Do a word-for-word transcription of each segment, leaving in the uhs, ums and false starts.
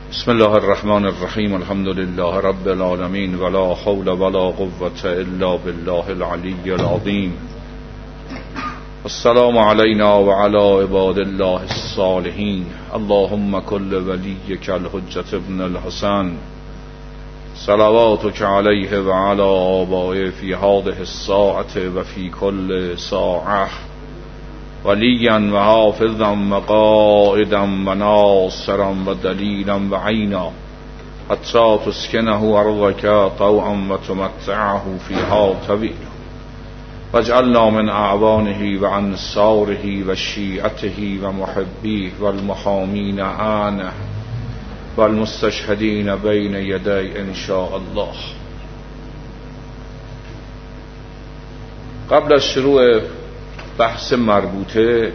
بسم الله الرحمن الرحیم. الحمد لله رب العالمین ولا حول ولا قوة الا بالله العلی العظیم. السلام علینا وعلى عباد الله الصالحین. اللهم كل ولیک الحجة ابن الحسن صلواتك علیه وعلى آبائه فی هذه الساعة وفی كل ساعة ولیا و حافظا و قائدا و ناصرا و دلیلا و عینا حتی تسکنه ارضک طوعا و تمتعه فیها طویلا واجعلنا من اعوانه و انصاره و شیعته و محبیه و المحامین عنه و المستشهدین بین یدی ان شاء الله. قبل از شروع بحث مربوطه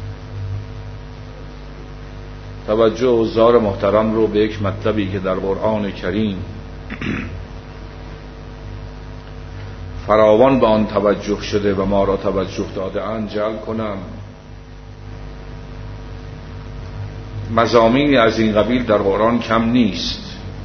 توجه حضار محترم رو به یک مطلبی که در قرآن کریم فراوان به آن توجه شده و ما را توجه داده اند جلب کنم. مضامینی از این قبیل در قرآن کم نیست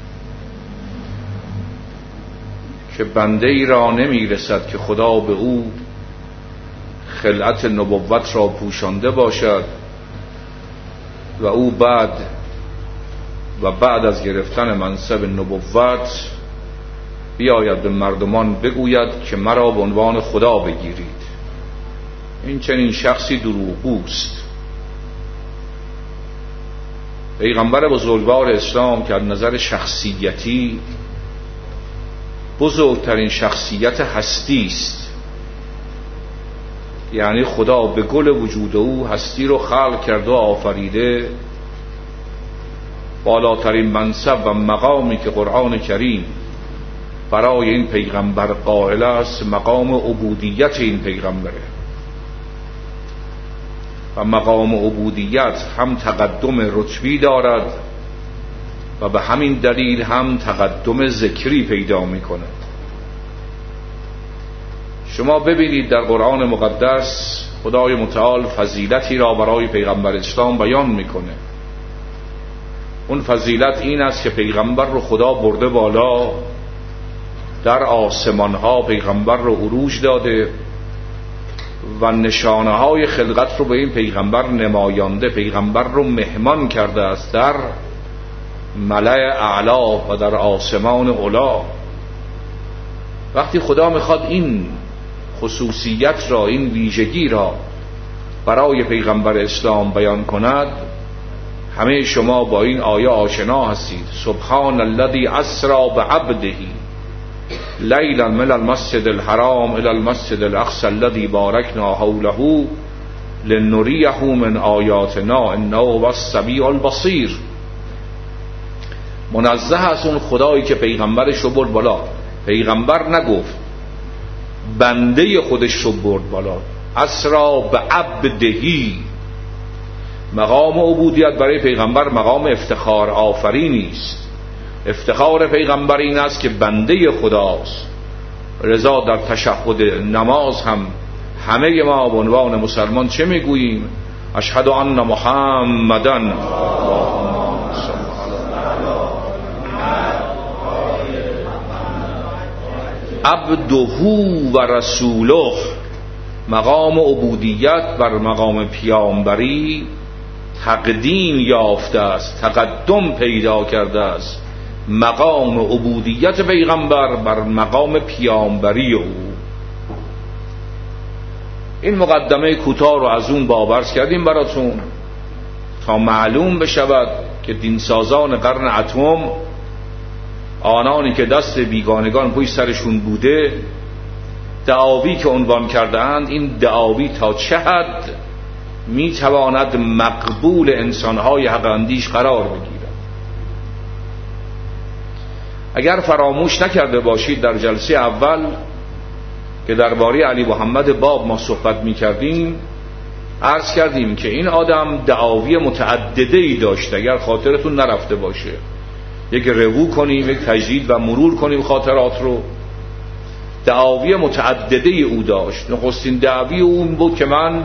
که بنده ای را نمی رسد که خدا به او خلعت نبوت را پوشانده باشد و او بعد و بعد از گرفتن منصب نبوت بیاید به مردمان بگوید که مرا به عنوان خدا بگیرید. این چنین شخصی دروغگوست. پیغمبر بزرگوار اسلام که از نظر شخصیتی بزرگترین شخصیت هستی است، یعنی خدا به گل وجود او هستی رو خلق کرده و آفریده، بالاترین منصب و مقامی که قرآن کریم برای این پیغمبر قائل است مقام عبودیت این پیغمبره و مقام عبودیت هم تقدم رتبی دارد و به همین دلیل هم تقدم ذکری پیدا میکنه. شما ببینید در قرآن مقدس خدای متعال فضیلتی را برای پیغمبر اسلام بیان میکنه. اون فضیلت این است که پیغمبر رو خدا برده بالا، در آسمان ها پیغمبر رو عروج داده و نشانه های خلقت رو به این پیغمبر نمایانده، پیغمبر رو مهمان کرده است در ملأ اعلا و در آسمان علا. وقتی خدا میخواد این خصوصیت را، این ویژگی را برای پیغمبر اسلام بیان کند، همه شما با این آیه آشنا هستید. سبحان الذی اسری بعبده لیلا من المسجد الحرام الی المسجد الاقصی الذی بارکنا حوله لنریه من آیاتنا انه هو السمیع البصیر. منزه است اون خدایی که پیغمبرش رو برد بالا. پیغمبر نگفت، بنده خودش رو برد بالا. اسرا به عبدهی. مقام عبودیت برای پیغمبر مقام افتخار آفرینی است. افتخار پیغمبر این است که بنده خداست. رضا در تشهد نماز هم همه ما به عنوان مسلمان چه میگوییم؟ اشهد ان محمدن عبده و رسوله. مقام عبودیت بر مقام پیامبری تقدیم یافته است، تقدم پیدا کرده است. مقام عبودیت پیغمبر بر مقام پیامبری او. این مقدمه کوتاه رو از اون بابرز کردیم براتون تا معلوم بشود که دینسازان قرن اتم، آنانی که دست بیگانگان پشت سرشون بوده، دعاوی که عنوان کرده اند، این دعاوی تا چه حد میتواند مقبول انسانهای حق اندیش قرار بگیرد. اگر فراموش نکرده باشید در جلسه اول که درباره علی محمد باب ما صحبت میکردیم، عرض کردیم که این آدم دعاوی متعدده‌ای داشت. اگر خاطرتون نرفته باشه یک روو کنیم، یک تجدید و مرور کنیم خاطرات رو. دعاوی متعدده او داشت. نخستین دعوی اون بود که من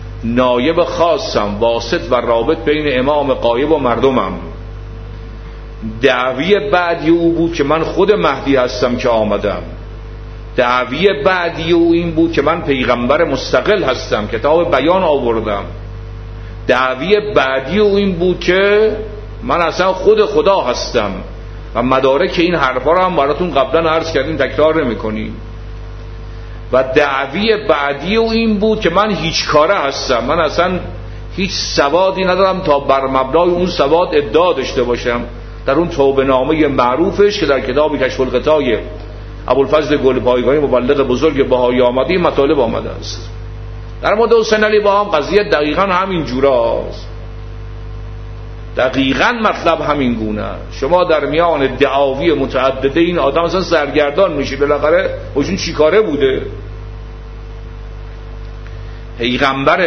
نایب خاصم، واسط و رابط بین امام غایب و مردمم. دعوی بعدی او بود که من خود مهدی هستم که آمدم. دعوی بعدی او این بود که من پیغمبر مستقل هستم، کتاب بیان آوردم. دعوی بعدی او این بود که من اصلا خود خدا هستم و مدارک این حرفا رو هم براتون قبلا عرض کردیم، تکرار نمی‌کنیم. و دعوی بعدی او این بود که من هیچ کاره هستم، من اصلا هیچ سوادی ندارم تا بر مبنای اون سواد ادعا داشته باشم. در اون توبه نامه معروفش که در کتاب کشف الغطای ابوالفضل گلپایگانی مبلغ بزرگ بهایی آمده این مطالب آمده است. در مورد حسین علی بها هم قضیه دقیقاً همین جوراست، دقیقاً مطلب همین گونه. شما در میان دعاوی متعدده این آدم اصلا سرگردان میشی، بالاخره اوشون چی کاره بوده؟ پیغمبر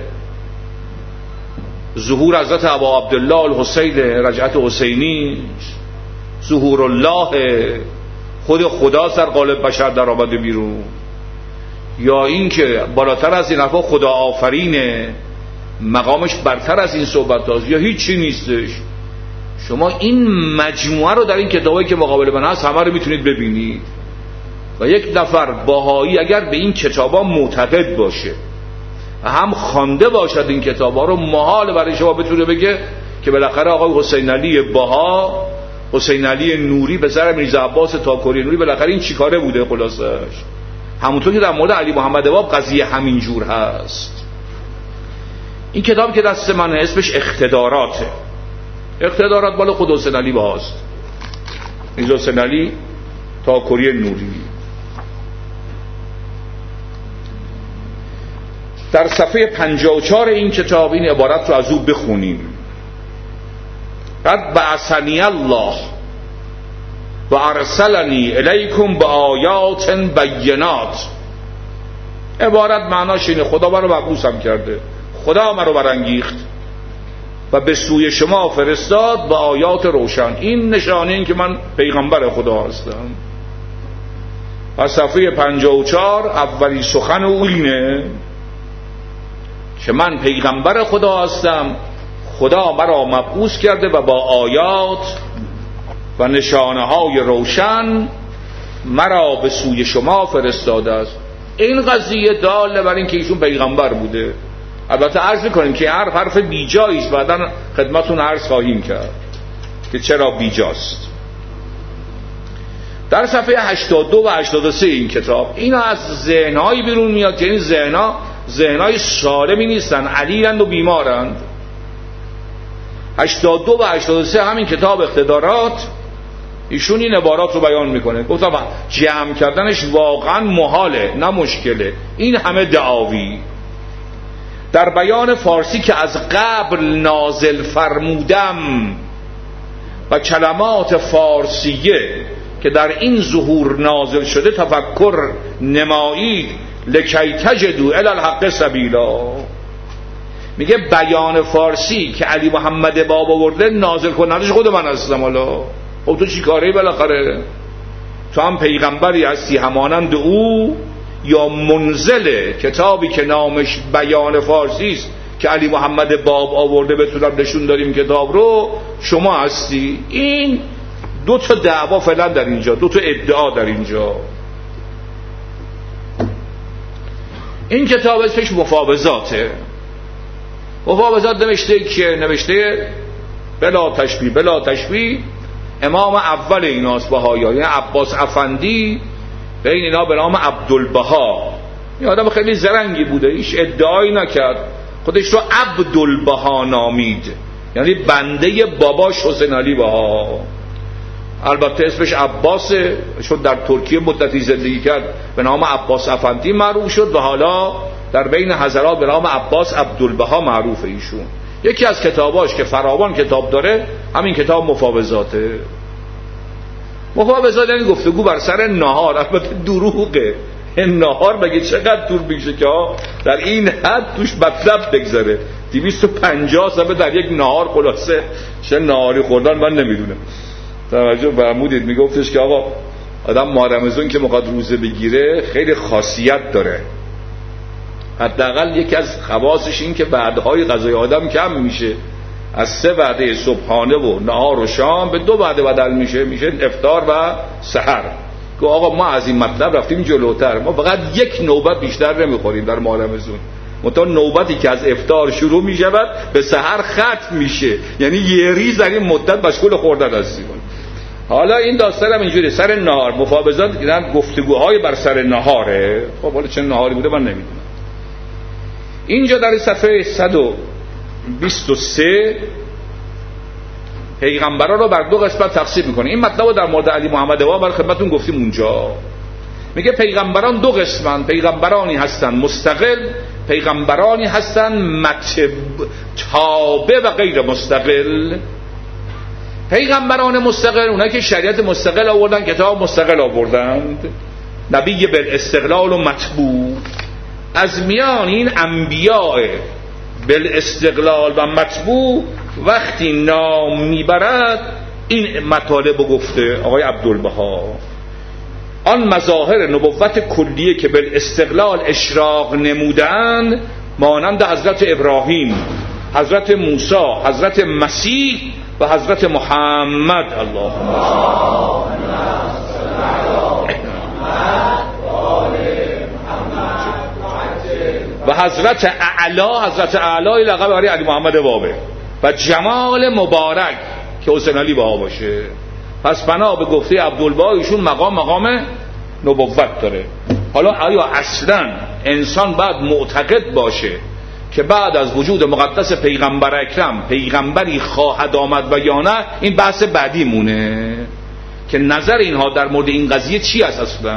ظهور حضرت ابا عبدالله الحسین رجعت حسینی، ظهور الله، خود خدا در قالب بشر در آمده بیرون، یا این که بالاتر از این حرفا خدا آفرینه، مقامش برتر از این صحبت هاست، یا هیچی نیستش. شما این مجموعه رو در این کتابایی که مقابل من هست همه رو میتونید ببینید. و یک نفر باهایی اگر به این کتابا معتقد باشه و هم خوانده باشد این کتابا رو، محال برای شما بتونه بگه که بالاخره آقای حسین علی بها، حسین علی نوری پسر میرزا عباس تاکوری نوری، بالاخره این چیکاره بوده. خلاصش همونطور که در مورد علی محمد باب قضیه همین جور هست. این کتاب که دست من اسمش اقتداراته. اقتدارات مال خود حسین علی بهاست، میرزا حسین علی تاکوری نوری. در صفحه پنجاه و چهار این کتاب این عبارت رو از او بخونیم: قد بعثنی الله و ارسلنی الیکم بآیات بینات. عبارت معناش اینه خدا من رو مبعوثم کرده، خدا من رو برانگیخت و به سوی شما فرستاد با آیات روشن. این نشانه این که من پیغمبر خدا هستم. از صفحه پنجاه و چهار اولی سخن او اینه که من پیغمبر خدا هستم، خدا مرا مبعوث کرده و با آیات و نشانه های روشن مرا به سوی شما فرستاده است. این قضیه داله بر این که ایشون پیغمبر بوده. البته عرض میکنیم که هر حرف بیجایی است، بعداً خدمتون عرض خواهیم کرد که چرا بیجاست. در صفحه هشتاد و دو و هشتاد و سه این کتاب اینا از ذهن‌های بیرون میاد که این ذهن‌ها ذهن‌های سالمی نیستن، علیند و بیمارند. هشتاد و دو و هشتاد و سه همین کتاب اقتدارات ایشون این عبارات رو بیان میکنه. گفتم جمع کردنش واقعا محاله، نه مشکله. این همه دعاوی در بیان فارسی که از قبل نازل فرمودم و کلمات فارسیه که در این ظهور نازل شده تفکر نمایید لکی تجدو الی الحق سبیلا. میگه بیان فارسی که علی محمد باب آورده نازل کنندش خود من هستم. حالا خب تو چی کاری بالاخره؟ تو هم پیغمبری هستی همانند او، یا منزل کتابی که نامش بیان فارسی است که علی محمد باب آورده بتونم نشون داریم کتاب رو، شما هستی. این دو تا دعوا فعلا در اینجا، دو تا ادعا در اینجا. این کتاب اسمش مفاوضاته. مفاوضات نوشته که نوشته بلا تشبیه بلا تشبیه امام اول ایناست بهایی، یعنی عباس افندی، بین اینا به نام عبدالبها. این آدم خیلی زرنگی بوده، هیچ ادعایی نکرد، خودش رو عبدالبها نامید، یعنی بنده باباش حسین علی بها. البته اسمش عباسه، چون در ترکیه مدتی زندگی کرد به نام عباس افندی معروف شد و حالا در بین حضرات به نام عباس عبدالبها معروفه ایشون. یکی از کتاباش که فراوان کتاب داره همین کتاب مفاوضاته. مفاوضات یعنی گفتگو بر سر نهار. البته دروغه، این نهار بگه چقدر طول میشه که در این حد توش مطلب بگذاره. دویست و پنجاه صفحه در یک نهار خلاصه چه نهاری خوردن من نمیدونم. توجه فرمودید میگفتش که آقا آدم ماه رمضان که میخواد روزه بگیره خیلی خاصیت داره. حداقل یکی از خواصش این که بعدهای غذای آدم کم میشه. از سه وعده صبحانه و نهار و شام به دو وعده بدل میشه، میشه افطار و سحر. که آقا ما از این مطلب رفتیم جلوتر، ما فقط یک نوبت بیشتر نمیخوریم در ماه رمضان، منتها نوبتی که از افطار شروع میشود به سحر ختم میشه، یعنی یه ریز در این مدت مشغول خوردن هستیم. حالا این داستان هم اینجوری سر نهار مفاوضات دیدن، گفتگوهای بر سر نهاره. خب حالا چه نهاری بوده من نمیدونم. اینجا در صفحه صد و بیست و سه پیغمبران رو بر دو قسمت تقسیم میکنه. این مطلب رو در مورد علی محمد واب برای خدمتتون گفتیم اونجا. میگه پیغمبران دو قسمن، پیغمبرانی هستن مستقل، پیغمبرانی هستن متب تابع و غیر مستقل. پیغمبران مستقل اونایی که شریعت مستقل آوردن، کتاب مستقل آوردند، نبی بالاستقلال و مطبوع. از میان این انبیاء بالاستقلال و مطبوع وقتی نام میبرد این مطالب گفته آقای عبدالبها، آن مظاهر نبوت کلیه که بالاستقلال اشراق نمودند مانند حضرت ابراهیم، حضرت موسی، حضرت مسیح و حضرت محمد. اللهم و حضرت اعلی، حضرت اعلی لقب برای علی محمد وابه و جمال مبارک که حسین علی بها باشه. پس بنا به گفته عبدالبها ایشون مقام مقام نبوت داره. حالا آیا اصلا انسان باید معتقد باشه که بعد از وجود مقدس پیغمبر اکرم پیغمبری خواهد آمد و یا نه؟ این بحث بعدی مونه که نظر اینها در مورد این قضیه چی است اصلا.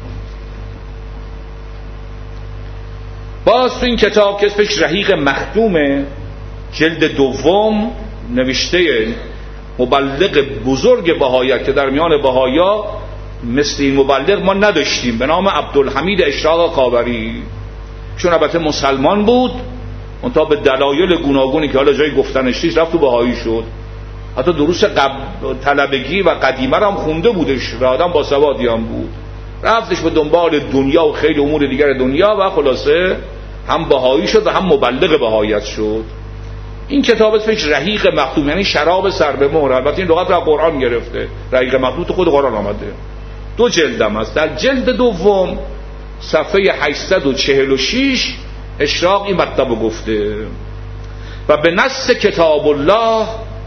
باز تو این کتاب که اسمش رحیق مختومه، جلد دوم، نوشته مبلغ بزرگ بهاییت که در میان بهایا مثل این مبلغ ما نداشتیم، به نام عبدالحمید اشراق کاوری. چون البته مسلمان بود، منتها به دلایل گوناگونی که حالا جای گفتنش نیست رفت تو بهایی شد. حتی دروس قب... طلبگی و قدیمه هم خونده بودش و آدم با سوادی هم بود. رفتش به دنبال دنیا و خیلی امور دیگر دنیا و خلاصه هم بهایی شد و هم مبلغ بهاییت شد. این کتاب اسمش رحیق مختوم، یعنی شراب سر به مهر. البته این لغت رو از قرآن گرفته، رحیق مختوم تو خود قرآن آمده. دو جلدم است. در جلد دوم صفحه هشتصد و چهل و شش اشراق این مطلب گفته و به نص کتاب الله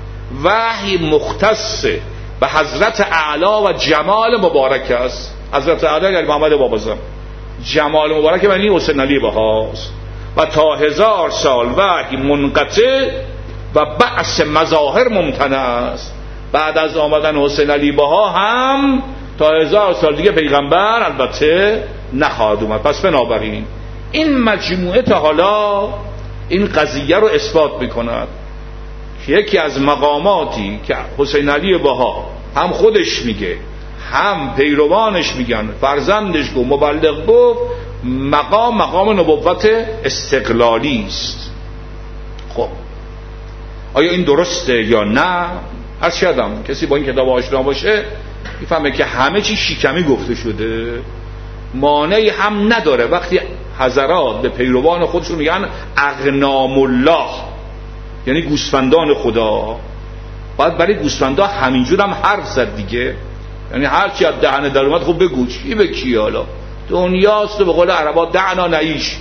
وحی مختص به حضرت اعلی و جمال مبارک است. حضرت اعلی یعنی محمد بابازم، جمال مبارک یعنی حسین علی بهاست. و تا هزار سال وحی منقطع و بعث مظاهر ممتنع است. بعد از آمدن حسین علی بها هم تا هزار سال دیگه پیغمبر البته نخواهد اومد. پس بنابراین این مجموعه تا حالا این قضیه رو اثبات میکند که یکی از مقاماتی که حسین علی بها هم خودش میگه هم پیروانش میگن، فرزندش گفت، مبلغ گفت، مقام مقام نبوت استقلالی است. خب آیا این درسته یا نه؟ از شدم کسی با این کتاب آشنا باشه میفهمه که همه چی شیکمی گفته شده، مانعی هم نداره وقتی حضرات به پیروان خودشون میگن اغنام الله، یعنی گوسفندان خدا. باید برای گوسفندا همینجور هم حرف زد دیگه، یعنی هر چی از دهن در اومد خب بگو چی به کی. حالا دنیاست و به قول عربا دعنا نعیش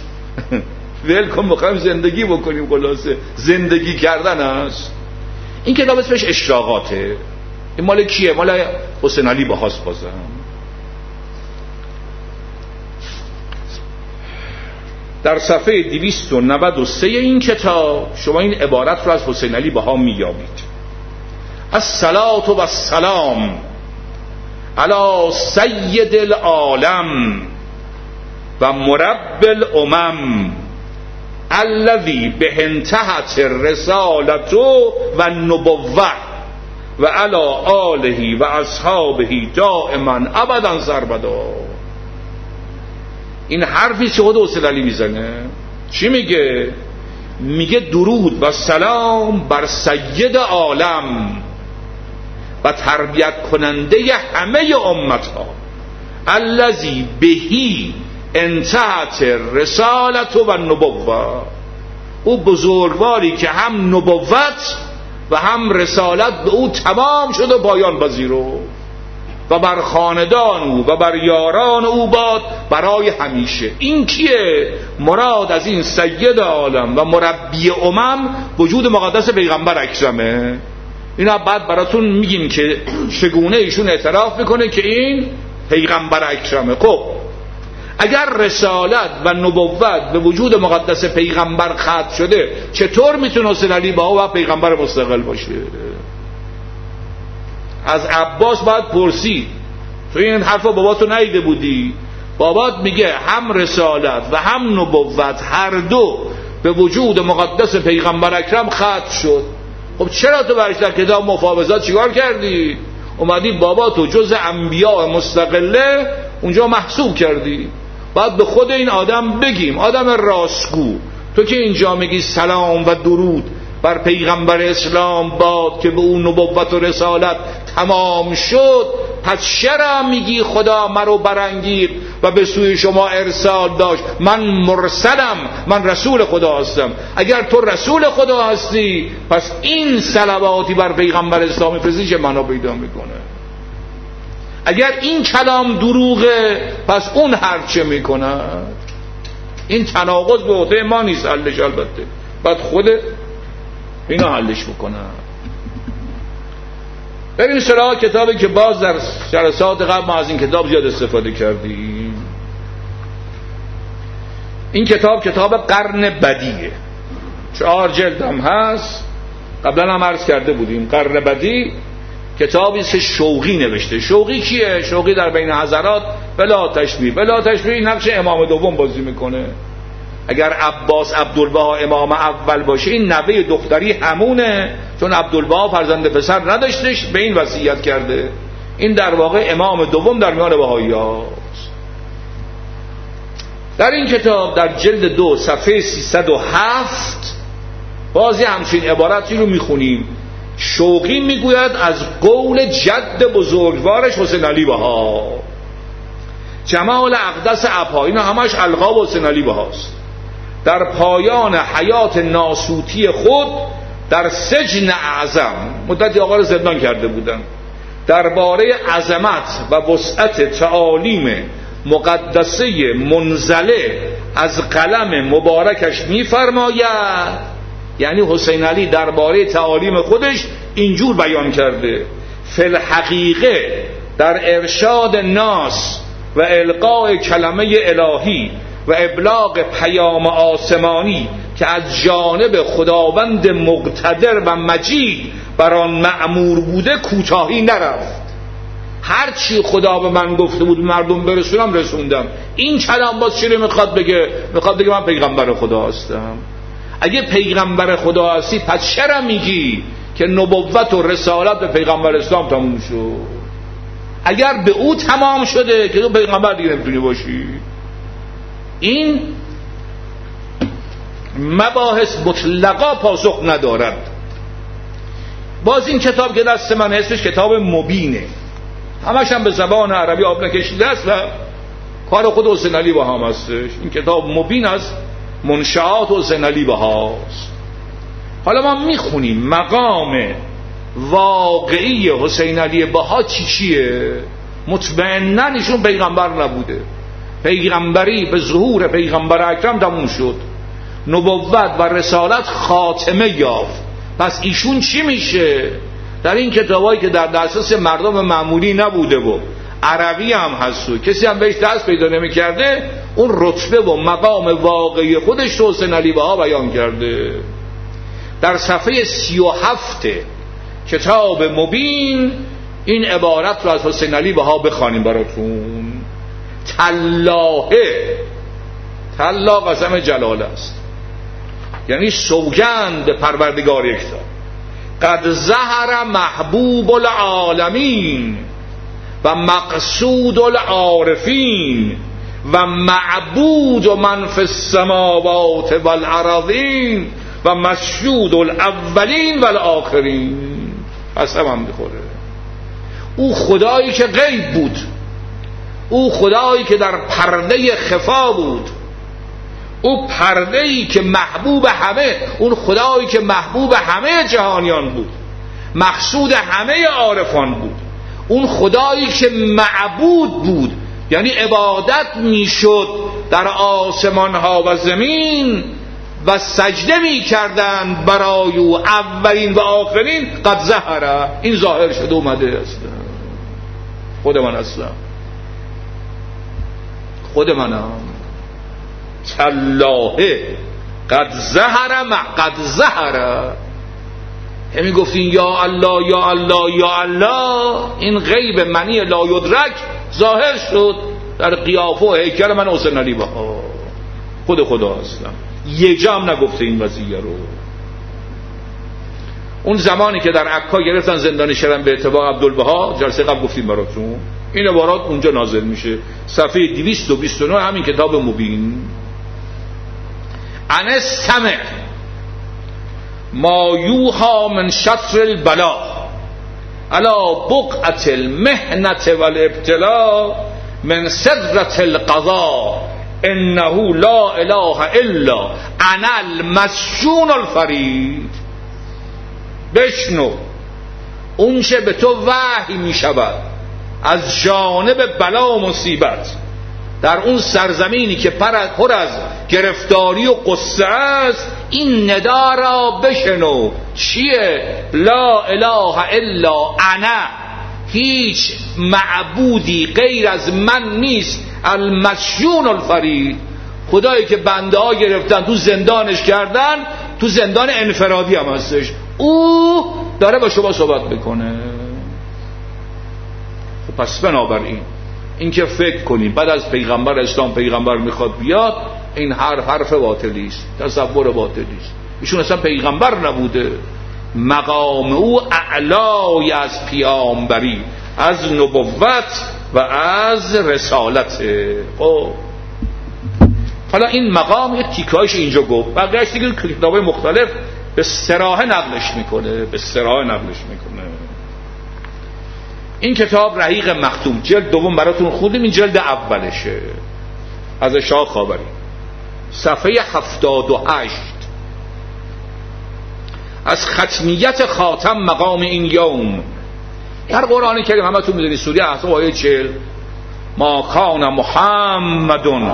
ول کن بخوایم زندگی بکنیم، خلاصه زندگی کردن است. این کتاب اسمش اشراقاته. این مال کیه؟ مال حسین علی بهاست. بازم در صفحه دویست و نود و سه این کتاب شما این عبارت رو از حسین علی بها میابید: الصلاة و السلام علی سید العالم و مرب الامم الذی به انتهت الرسالت و نبوه و علی آله و اصحابه دائما ابدا سرمدا. این حرفی که خود حسین علی میزنه چی میگه؟ میگه درود و سلام بر سید عالم و تربیت کننده همه امت ها، الذی بهی انتهت رسالت و نبوه، او بزرگواری که هم نبوت و هم رسالت به او تمام شد و پایان پذیرفت و بر خاندان او و بر یاران او باد برای همیشه. این کیه؟ مراد از این سید عالم و مربی امم وجود مقدس پیغمبر اکرمه. اینا بعد براتون میگیم که چگونه ایشون اعتراف میکنه که این پیغمبر اکرمه. خب اگر رسالت و نبوت به وجود مقدس پیغمبر ختم شده، چطور میتونه حسین علی بها و پیغمبر مستقل باشه؟ از عباس باید پرسید، تو این حرفا باباتو ندیده بودی؟ بابات میگه هم رسالت و هم نبوت هر دو به وجود مقدس پیغمبر اکرم ختم شد. خب چرا تو برش در کتاب مفاوضات چیکار کردی؟ اومدی باباتو جز انبیاء مستقله اونجا محسوب کردی. باید به خود این آدم بگیم، آدم راستگو، تو که اینجا میگی سلام و درود بر پیغمبر اسلام باد که به اون نبوت و رسالت تمام شد، پس چرا میگی خدا مرا برانگیخت و به سوی شما ارسال داشت؟ من مرسلم، من رسول خدا هستم. اگر تو رسول خدا هستی پس این صلواتی بر پیغمبر اسلام فرزی چه معنا پیدا میکنه؟ اگر این کلام دروغه پس اون هرچه میکنه. این تناقض به عهده ما نیست حلش، البته بعد خود اینا حلش بکنن. بریم سراغ کتابی که باز در جلسات قبل ما از این کتاب زیاد استفاده کردیم. این کتاب کتاب قرن بدیه، چهار جلد هم هست، قبلا هم عرض کرده بودیم. قرن بدی کتابی که شوقی نوشته. شوقی کیه؟ شوقی در بین حضرات بلا تشبیه بلا تشبیه نقش امام دوم بازی میکنه. اگر عباس عبدالبها امام اول باشه، این نوه دختری همونه، چون عبدالبها فرزند پسر نداشتش، به این وصیت کرده. این در واقع امام دوم در میان بهائیاست. در این کتاب در جلد دو صفحه سیصد و هفت بازی همچین عبارتی رو میخونیم. شوقی میگوید از قول جد بزرگوارش حسین علی بها، جمال اقدس ابها، اینا همش القاب حسین علی بهاست. در پایان حیات ناسوتی خود در سجن اعظم، مدتی آقا رو زندان کرده بودن، درباره عظمت و وسعت تعالیم مقدسه منزله از قلم مبارکش میفرماید. یعنی حسین علی درباره تعالیم خودش اینجور بیان کرده: فی الحقیقه در ارشاد ناس و القاء کلمه الهی و ابلاغ پیام آسمانی که از جانب خداوند مقتدر و مجید بر آن مأمور بوده کوتاهی نرفت. هر چی خدا به من گفته بود مردم برسونم رسوندم. این کلام باز چی میخواد بگه؟ میخواد بگه من پیغمبر خدا هستم. اگه پیغمبر خدا هستی پس چرا میگی که نبوت و رسالت به پیغمبر اسلام تموم شد؟ اگر به او تمام شده که تو پیغمبر دیگه نمیتونی باشی. این مباحث مطلقا پاسخ ندارد. باز این کتاب که دست من اسمش کتاب مبینه، همش هم به زبان عربی آب نکشیده است و کار خود حسین علی بها هم هستش. این کتاب مبین است، منشآت حسین علی بهاست. حالا ما میخونیم مقام واقعی حسین علی بها چی چیه؟ مطمئناً ایشون پیغمبر نبوده. پیغمبری به ظهور پیغمبر اکرم تموم شد، نبوت و رسالت خاتمه یافت. پس ایشون چی میشه؟ در این کتابایی که در دسترس مردم معمولی نبوده و عربی هم هست و کسی هم بهش دست پیدا نمی‌کرده، اون رتبه و مقام واقعی خودش رو حسین علی بها بیان کرده. در صفحه سی و هفت کتاب مبین این عبارت رو از حسین علی بها بخوانیم براتون: تالله، تالله قسم جلال است، یعنی سوگند به پروردگار یکتا، قد ظهر محبوب العالمین و مقصود العارفین و معبود من فی السماوات والارضین و مسجود الاولین والآخرین. قسم هم بخوره. او خدایی که غیب بود، او خدایی که در پرده خفا بود، او پرده‌ای که محبوب همه، اون خدایی که محبوب همه جهانیان بود، مقصود همه عارفان بود، اون خدایی که معبود بود، یعنی عبادت میشد در آسمان ها و زمین و سجده میکردند برای او اولین و آخرین، قد ظهر، این ظاهر شد اومده است. خود من هستم، خود منم. تالله قد ظهر مع قد ظهر. همین گفتین یا الله یا الله یا الله، این غیب منی لا یدرک ظاهر شد در قیافه و هیکل من حسین علی بها. خود خدا هستم. یه جا هم نگفته این وضعیه رو. اون زمانی که در عکا گرفتن زندان شرم به اتباع عبدالبها، جلسه قبل گفتیم براتون، این عبارات اونجا نازل میشه، صفحه دویست و بیست و نه همین کتاب مبین. انستمع ما یوها من شطر البلا علا بقعة المحنة والابتلاء من سدرة القضاء انه لا اله الا انا المسجون الفرید. بشنو اون چه به تو وحی می شود از جانب بلا و مصیبت در اون سرزمینی که پر از گرفتاری و قصه است. این ندا را بشنو. چیه؟ لا اله الا انا، هیچ معبودی غیر از من نیست، المسجون الفرید، خدایی که بنده ها گرفتن تو زندانش کردن، تو زندان انفرادی هم هستش، او داره با شما صحبت بکنه. خب پس بنابراین این که فکر کنیم بعد از پیغمبر اسلام پیغمبر میخواد بیاد، این حرف حرف باطلی است، تصور باطلی است. ایشون اصلا پیغمبر نبوده، مقام او اعلای از پیامبری، از نبوت و از رسالت. خب حالا این مقام یک تیکایش اینجا گفت، بقیه‌اش دیگه کتابای مختلف به صراحه نقلش میکنه، به صراحه نقلش میکنه. این کتاب رحیق مختوم جلد دوم براتون خوندیم، این جلد اولشه از شاه خاوری، صفحه هفتاد و هشت. از ختمیت خاتم مقام این یوم در قرآن کریم همتون میدونید، سوره احزاب آیه چهل، ما کان محمدون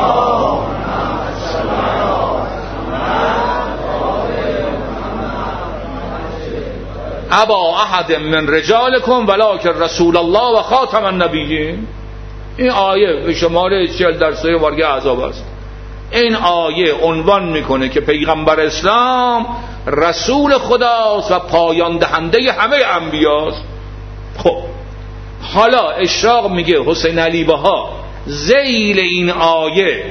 ابا احد من رجالکم ولکن رسول الله و خاتم النبیین. این آیه به شماره چهل در سوره وارگه احزاب است. این آیه عنوان میکنه که پیغمبر اسلام رسول خداست و پایان دهنده همه انبیاست. خب حالا اشراق میگه حسین علی بها ذیل این آیه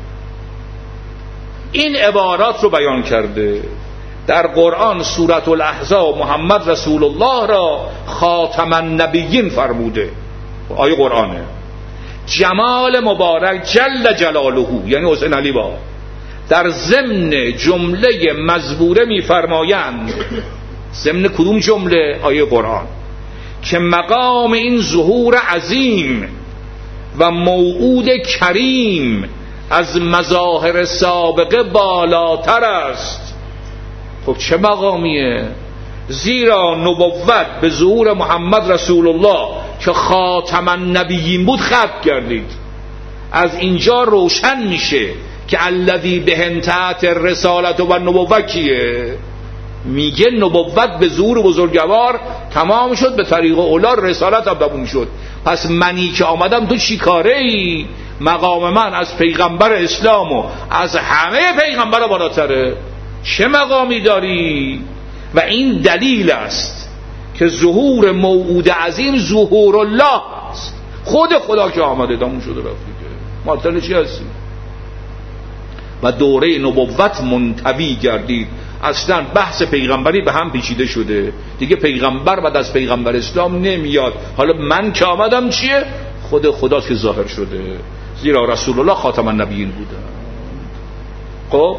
این عبارات رو بیان کرده. در قرآن سورة الاحزاب محمد رسول الله را خاتم النبیین فرموده، آیه قرآنه. جمال مبارک جل جلاله یعنی حسین علی بها در ضمن جمله مزبوره میفرمایند، ضمن کدوم جمله؟ آیه قرآن، که مقام این ظهور عظیم و موعود کریم از مظاهر سابقه بالاتر است. خب چه مقامیه؟ زیرا نبوت به ظهور محمد رسول الله که خاتم النبیین بود ختم کردید. از اینجا روشن میشه که الذی به انتهت رسالت و نبوت کیه؟ میگه نبوت به ظهور بزرگوار تمام شد، به طریق اولا رسالت هم تموم شد. پس منی که آمدم تو چی کاره ای؟ مقام من از پیغمبر اسلام و از همه پیغمبر بالاتره. چه مقامی داری؟ و این دلیل است که ظهور موعود عظیم ظهور الله است، خود خدا که آمده تموم شده رفت دیگه. معطل چی هستی؟ و دوره نبوت منطوی گردید. اصلا بحث پیغمبری به هم پیچیده شده دیگه. پیغمبر بعد از پیغمبر اسلام نمیاد. حالا من که آمدم چیه؟ خود خدا که ظاهر شده، زیرا رسول الله خاتم النبیین بوده. خب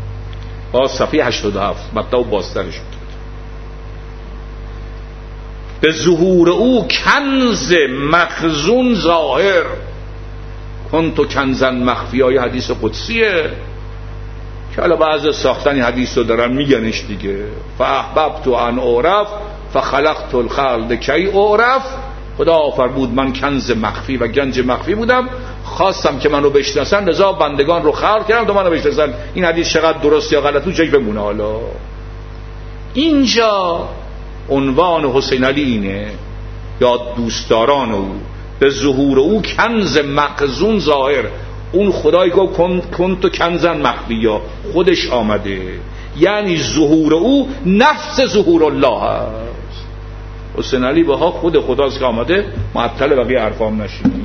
باز صفحه هشتاد و هفت مطلب بازترش. به ظهور او کنز مخزون ظاهر. کنتو کنزن مخفی، های حدیث قدسیه که حالا بعضی ساختن این حدیث رو دارن میگنش دیگه. فاحببت ان اعرف فخلقت الخلق کی اعرف. خدا فرمود من کنز مخفی و گنج مخفی بودم، خواستم که منو بشناسن، لذا بندگان رو خلق کردم تا منو بشناسن. این حدیث چقدر درست یا غلط تو جای بمونه. حالا اینجا عنوان حسین علی اینه، یا دوستداران او، به ظهور او کنز مخزون ظاهر. اون خدایی گفت کن, کن تو کنزن مخفیا، خودش آمده، یعنی ظهور او نفس ظهور الله هست. حسین علی بها خود خداست که آمده، معطل بقیه حرفام نشینیم.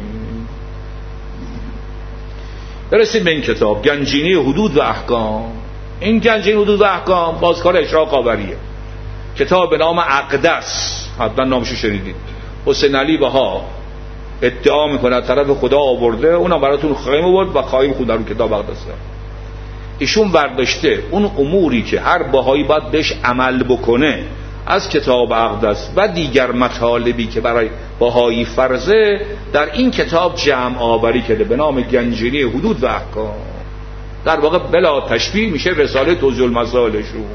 برسیم به این کتاب گنجینه حدود و احکام. این گنجینه حدود و احکام بازکار اشراق آوریه، کتاب به نام اقدس، حتما نامشو شنیدید. حسین علی بها ادعا میکنه طرف خدا آورده، اونم براتون خواهیم آورد و خواهیم خوند در اون کتاب اقدس. ایشون برداشته اون اموری که هر بهایی باید بهش عمل بکنه از کتاب اقدس و دیگر مطالبی که برای بهایی فرضه، در این کتاب جمع آوری کرده به نام گنجینه حدود و احکام. در واقع بلا تشبیه میشه رساله توضیح المسائلشون.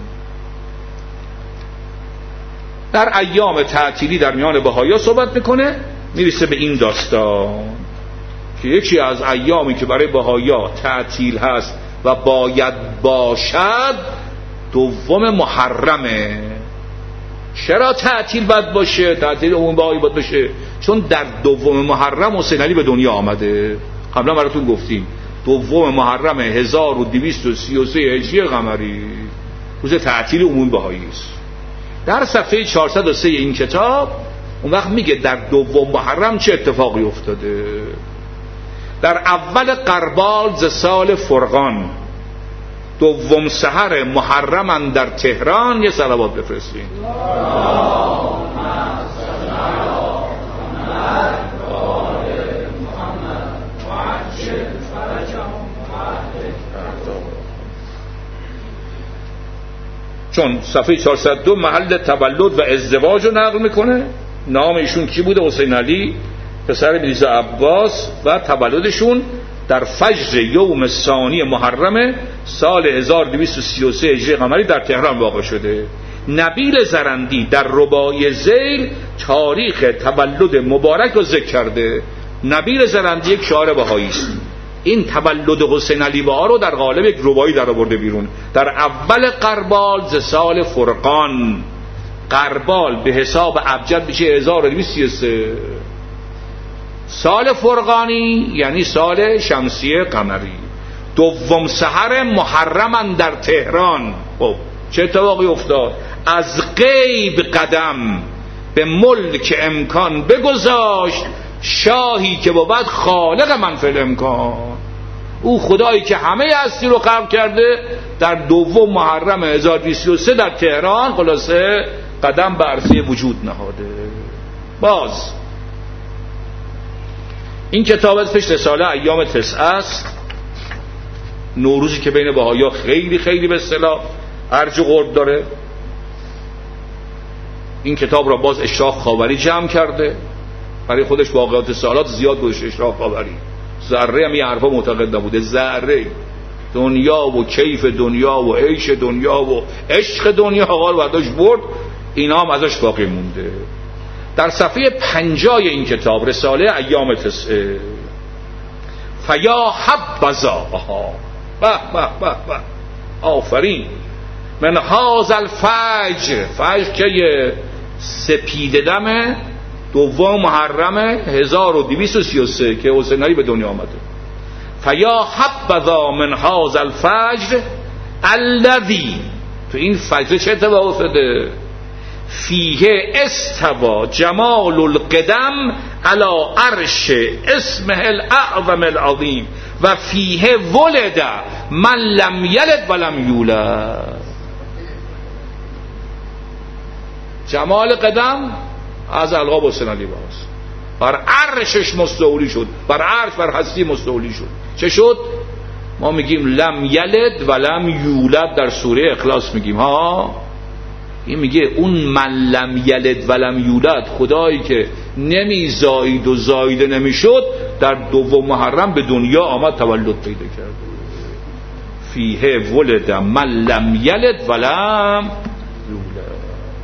در ایام تعطیلی در میان بهایی صحبت میکنه، میرسه به این داستان که یکی از ایامی که برای بهایی تعطیل هست و باید باشد دوم محرمه. چرا تعطیل باید باشه؟ تعطیل عموم بهایی باید باشه چون در دوم محرم حسین علی به دنیا آمده. قبلا براتون گفتیم دوم محرم هزار و دویست و سی و سه هجری قمری روز تعطیل عموم بهایی است. در صفحه چهارصد و سه این کتاب اون وقت میگه در دوم محرم چه اتفاقی افتاده. در اول قربال ز سال فرقان، دوم سحر محرم در تهران. یه صلوات بفرستین. چون صفحه چهارصد و دو محل تولد و ازدواج رو نقل میکنه. نام ایشون کی بوده؟ حسین علی پسر میرزا عباس، و تولدشون در فجر یوم ثانی محرم سال هزار و دویست و سی و سه هجری قمری در تهران واقع شده. نبیل زرندی در رباعی ذیل تاریخ تولد مبارک رو ذکر کرده. نبیل زرندی یک شاعر بهایی است. این تولد حسین علی بها رو در قالب یک رباعی در آورده بیرون. در اول قربال ز سال فرقان، قربال به حساب ابجد میشه هزار و دویست و سی و سه، سال فرقانی یعنی سال شمسی قمری. دوم سحر محرم در تهران. خب چه اتفاقی افتاد؟ از غیب قدم به ملک امکان بگذاشت، شاهی که بود خالق من فی الامکان. او خدایی که همه هستی رو خلق کرده در دوم محرم هزار و دویست و سی و سه در تهران خلاصه قدم به عرصه وجود نهاده. باز این کتاب اسمش رساله ایام تسعه است، نوروزی که بین بهائی‌ها خیلی خیلی به اصطلاح ارج و قرب داره. این کتاب را باز اشراق خاوری جمع کرده، برای خودش واقعات سالات زیاد گذاشته. اشراق خاوری ذره هم یه حرفا معتقد نبوده، ذره دنیا و کیف دنیا و عیش دنیا و عشق دنیا آقا رو برداشت برد، اینا هم ازش باقی مونده. در صفحه پنجاه این کتاب رساله ایام تسعه، فیا حبذا، به به به به آفرین، من هذا الفجر، فجر که سپید دم دوم محرم هزار و دویست و سی و سه که حسین علی به دنیا آمده. فیا حبذا من هذا الفجر الذی، تو این فجر چه اتفاق افتاده؟ فیه استوا جمال القدم علی عرش اسمه الاعظم العظیم و فیه ولد من لم یلد و لم یولد. جمال قدم از القاب حسین علی باست. بر عرشش مستولی شد، بر عرش بر هستی مستولی شد. چه شد؟ ما میگیم لم یلد و لم یولد در سوره اخلاص میگیم ها، این میگه اون من لم یلد ولم یولد، خدایی که نمی زایید و زایده نمیشد، در دوم محرم به دنیا آمد، تولد پیدا کرد. فیه ولد من لم یلد ولم یولد.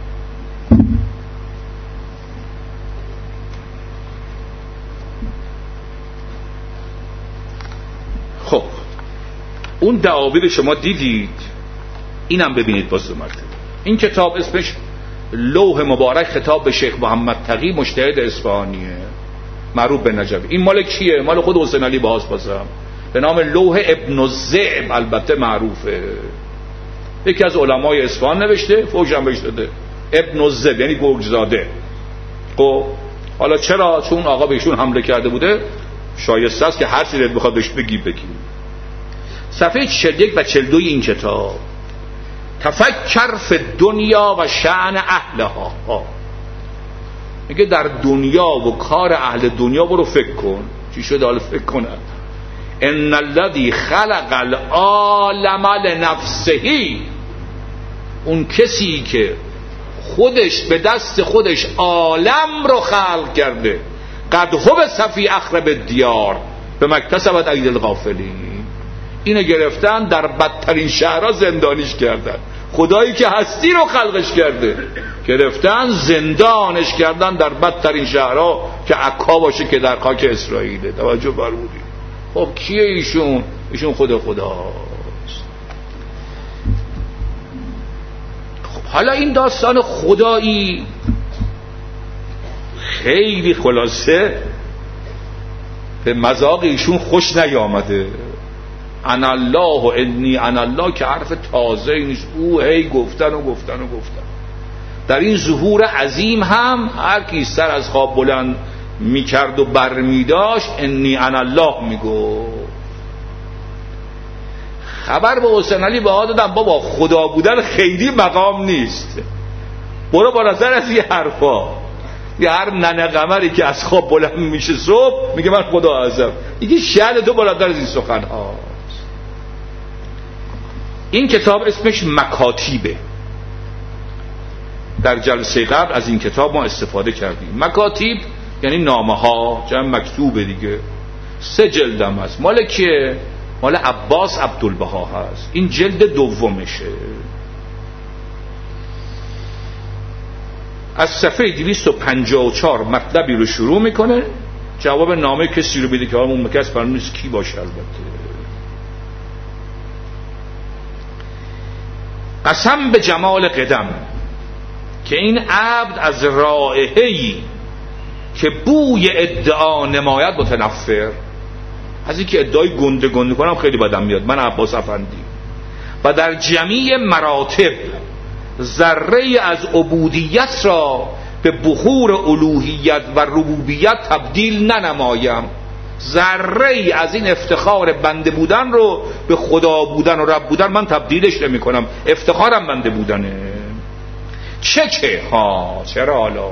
خب اون دعاویر شما دیدید، اینم ببینید باز دو مرتبه. این کتاب اسمش لوح مبارک، خطاب به شیخ محمد تقی مجتهد اصفهانیه معروف به نجفی. این مال کیه؟ مال خود حسین علی بهاست، بازم به نام لوح ابن الذئب، البته معروفه، یکی از علمای اصفهان نوشته، فوقش هم بهش داده ابن الذئب یعنی گرگزاده. خب حالا چرا؟ چون آقا بهشون حمله کرده بوده، شایسته است که هر چیزی بخواد بهش بگی بگی. صفحه چهل و یک و چهل و دو این کتاب، تفکر فی دنیا و شأن اهلها، میگه در دنیا و کار اهل دنیا برو فکر کن. چی شده حالا فکر کنن؟ ان الذی خلق العالم لنفسه، اون کسی که خودش به دست خودش عالم رو خلق کرده، قد حبس فی اخرب دیار به مکتسبت ایدی الغافلین، اینو گرفتن در بدترین شهرها زندانیش کردن. خدایی که هستی رو خلقش کرده گرفتن زندانش کردن در بدترین شهرها که عکا باشه که در خاک اسرائیله. توجه فرمودید؟ خب کیه ایشون؟ ایشون خود خداست. خب حالا این داستان خدایی خیلی خلاصه به مذاق ایشون خوش نیامده. انا الله و انی انا الله که حرف تازه نیست، او هی گفتن و گفتن و گفتن. در این ظهور عظیم هم هر کی سر از خواب بلند میکرد و برمیداشت انی انا الله میگو. خبر به حسین علی بها دادم بابا خدا بودن خیلی مقام نیست، برو با نظر از یه حرفا. یه هر ننه قمری که از خواب بلند میشه صبح میگه من خدا هستم، میگه شأن تو بالاتر از این سخن ها. این کتاب اسمش مکاتیبه. در جلسه قبل از این کتاب ما استفاده کردیم. مکاتیب یعنی نامه ها، جمع مکتوبه دیگه. سه جلدم هست. مال کیه؟ مال عباس عبدالبها هست. این جلد دومشه. از صفحه دویست و پنجاه و چهار مطلبی رو شروع میکنه، جواب نامه کسی رو بده که اون مکس برای نیست کی باشه. البته قسم به جمال قدم که این عبد از رائحه‌ای که بوی ادعا نماید متنفر. از این که ادعای گنده گنده کنم خیلی بدم میاد، من عباس افندی. و در جمیع مراتب ذره از عبودیت را به بخور الوهیت و ربوبیت تبدیل ننمایم. ذره از این افتخار بنده بودن رو به خدا بودن و رب بودن من تبدیلش نمی کنم. افتخارم بنده بودنه. چه که ها چرا حالا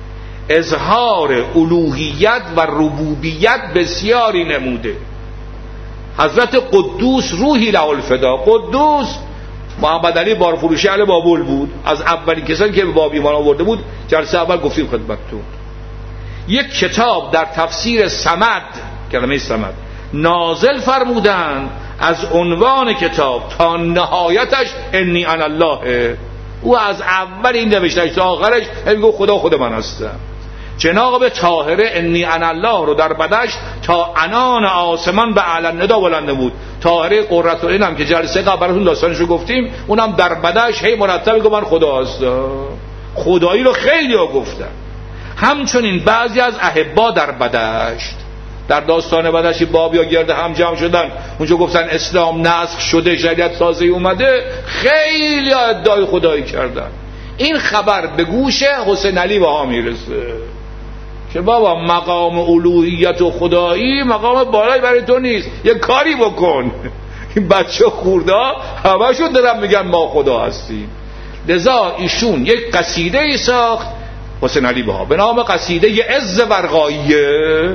اظهار الوهیت و ربوبیت بسیاری نموده. حضرت قدوس روحی له الفدا، قدوس محمد علی بارفروشی اهل بابل بود، از اولین کسانی که به باب ایمان آورده بود. جلسه اول گفتیم خدمتتون یک کتاب در تفسیر صمد، کلمه صمد نازل فرمودن، از عنوان کتاب تا نهایتش انی انا الله. او از اول این نوشتهش تا آخرش میگه خدا خود من هستم. جناب طاهره انی انا الله رو در بدش تا انان آسمان به اعلی ندا بلنده بود. طاهره قرة العین هم که جلسه قبل براتون داستانشو گفتیم، اونم در بدش هی مرتب میگه من خدا هستم. خدایی رو خیلی ها گفتن. همچنین بعضی از احبا در بدشت، در داستان بدشت بابی ها گرد هم جمع شدن، اونجا گفتن اسلام نسخ شده، شریعت تازه اومده، خیلی ها ادعای خدایی کردن. این خبر به گوش حسین علی بها میرسه که بابا مقام الوهیت و خدایی مقام بالایی برای تو نیست، یه کاری بکن. این بچه خورده همشون دارن میگن ما خدا هستیم. لذا ایشون یک قصیده ای ساخت حسین علی بها به نام قصیده عز ورقاییه.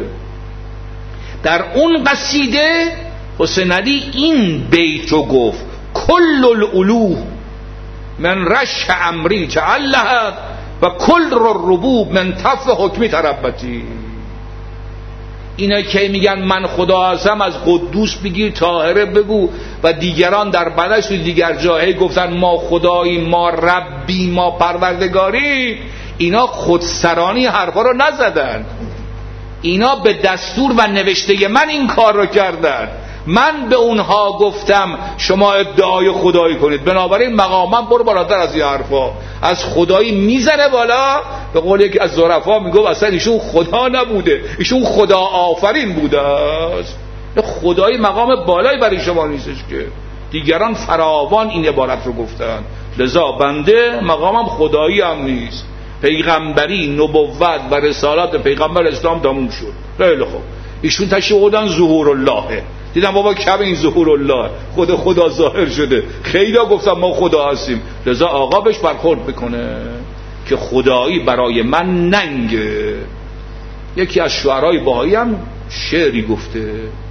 در اون قصیده حسین علی این بیت رو گفت: کل الالوه من رش امری تعلهت و کل ربوب من تف حکمی تربتی. اینا که میگن من خدا هستم از قدوس بگیر، طاهره بگو، و دیگران در بدش و دیگر جاهی گفتن ما خدایی، ما ربی، ما پروردگاری، اینا خودسرانی حرفا رو نزدن، اینا به دستور و نوشته من این کار رو کردن. من به اونها گفتم شما ادعای خدایی کنید، بنابراین مقامم برو بالاتر از این حرفا. از خدایی میزنه بالا، به قول یکی از ظرفا میگه اصلا ایشون خدا نبوده، ایشون خدا آفرین بوده است. خدایی مقام بالایی برای شما نیستش که. دیگران فراوان این عبارت رو گفتن، لذا بنده مقامم خدایی هم نیست. پیغمبری، نبوت و رسالت پیغمبر اسلام تموم شد. خیلی خوب، ایشون تشریح بودن ظهور الله. دیدم بابا کم این ظهور الله، خود خدا ظاهر شده. خیلی ها گفتم ما خدا هستیم، لذا آقا بهش برخورد بکنه که خدایی برای من ننگه. یکی از شعرهای بهایی هم شعری گفته،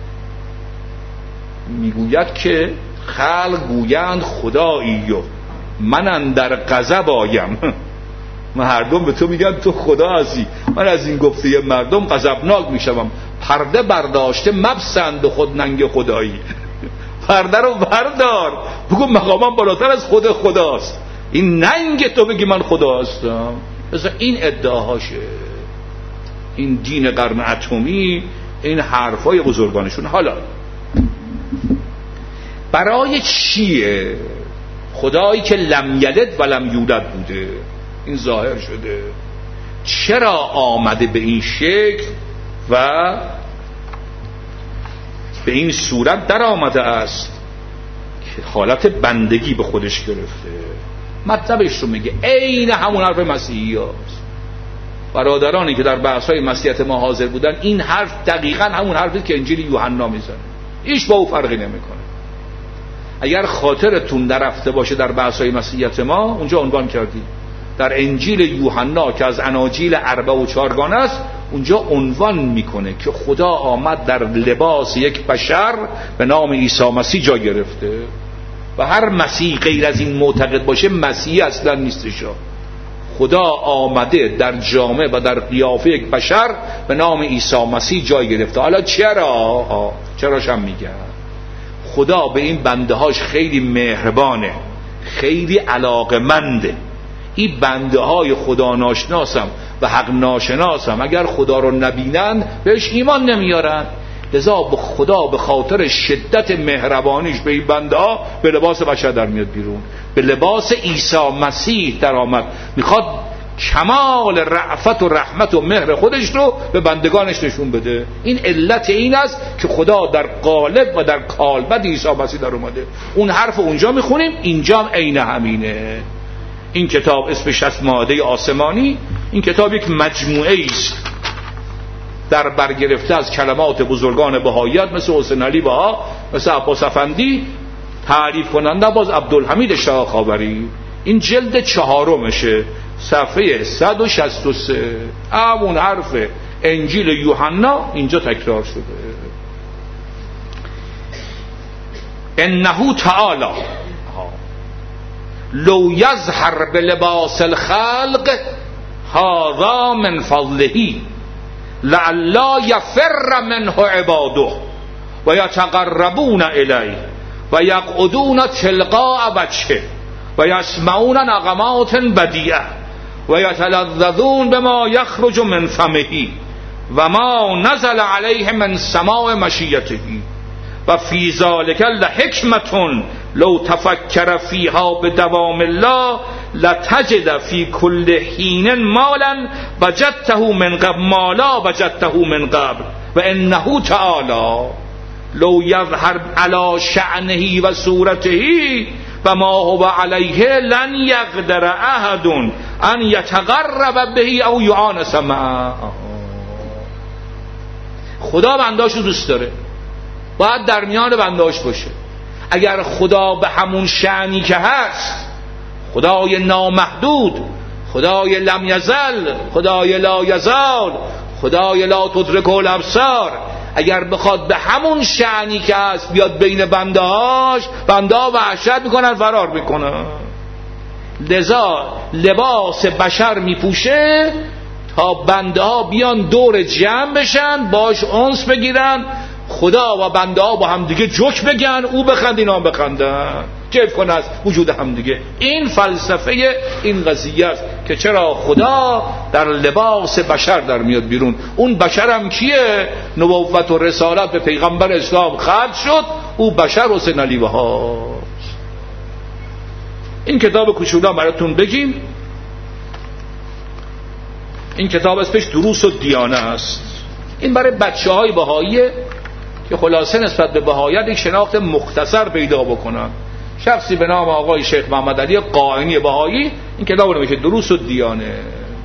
میگوید که خلق گویند خدایی و من اندر غضب آیم. مردم به تو میگن تو خدا هستی، من از این گفته مردم غضبناک میشم. پرده برداشته مبسند خود ننگ خدایی. پرده رو بردار، بگو مقامم بالاتر از خود خداست، این ننگ تو بگی من خدا هستم. مثلا این ادعاهاشه، این دین قرن اتمی، این حرفای بزرگانشون. حالا برای چیه خدایی که لم یلد و لم یولد بوده این ظاهر شده؟ چرا آمده به این شکل و به این صورت در آمده است که حالت بندگی به خودش گرفته؟ مطلبش رو میگه، عین همون حرف مسیحی هاست. برادرانی که در بحث‌های مسیحیت ما حاضر بودن، این حرف دقیقاً همون حرفی که انجیل یوحنا میزنه، هیچ با او فرقی نمیکنه. اگر خاطرتون نرفته باشه در بحث‌های مسیحیت ما، اونجا عنوان کردیم در انجیل یوحنا که از اناجیل اربع و چهارگانه است، اونجا عنوان میکنه که خدا آمد در لباس یک بشر به نام عیسی مسیح جا گرفته. و هر مسیح غیر از این معتقد باشه مسیح اصلا نیستش. خدا آمده در جامعه و در قیافه یک بشر به نام عیسی مسیح جای گرفته. حالا چرا؟ چراش هم میگن خدا به این بنده هاش خیلی مهربانه، خیلی علاقمنده. این بنده های خدا ناشناسم و حق ناشناسم اگر خدا رو نبینن بهش ایمان نمیارن. لذا به خدا به خاطر شدت مهربانیش به این بنده ها به لباس بشر در میاد بیرون، به لباس عیسی مسیح در آمد. میخواد کمال رأفت و رحمت و مهر خودش رو به بندگانش نشون بده. این علت این است که خدا در قالب و در کالبد عیسی مسیح در اومده. اون حرف اونجا میخونیم، اینجا هم عین همینه. این کتاب اسمش از ماده آسمانی. این کتاب یک مجموعه است در برگرفته از کلمات بزرگان بهاییت مثل حسین علی بها، مثل عباس افندی، تعریف کننده باز عبدالحمید شاه خاوری. این جلد چهارمشه، صفحه صد و شصت و سه. همون حرف انجیل یوحنا اینجا تکرار شده. انه تعالی لو یظهر بلباس الخلق هذا من فضله لعلا یفر منه عباده و یتقربون الیه و یقعدون تلقاء وجهه و یسمعون نغمات بدیعه و یتلذذون بما یخرج من فمه و ما نزل علیه من سماع مشیته و فی ذلک لحکمة لو تفکر فیها بدوام الله لتجد فی کل حین مالا وجدته من قبل مالا وجدته من قبل و انه تعالی لو یظهر علی شأنه و صورته و ما هو علیه لن یقدر احد ان یتقرب به او یعانس معه. خدا بنداشو دوست داره، باید در میان بنداش باشه. اگر خدا به همون شأنی که هست، خدای نامحدود، خدای لم یزل، خدای لا یزال، خدای لا تدرک الابصار، اگر بخواد به همون شأنی که هست بیاد بین بندهاش، بنده ها وحشت میکنن، فرار میکنن. لذا لباس بشر میپوشه تا بنده ها بیان دور جمع بشن باش انس بگیرن، خدا و بنده ها با هم دیگه جوک بگن، او بخند اینا هم بخندن، کیف کنه از وجود هم دیگه. این فلسفه این قضیه است که چرا خدا در لباس بشر در میاد بیرون. اون بشر هم کیه؟ نبوت و رسالت به پیغمبر اسلام ختم شد، او بشر حسین علی بها. این کتاب کوچولو براتون بگیم، این کتاب اسمش دروس و دیانه است. این برای بچه های بهاییه که خلاصه نسبت به بهاییت یک شناخت مختصر پیدا بکنن. شخصی به نام آقای شیخ محمد علی قائنی بهایی این کتاب رو نوشته، دروس و دیانه.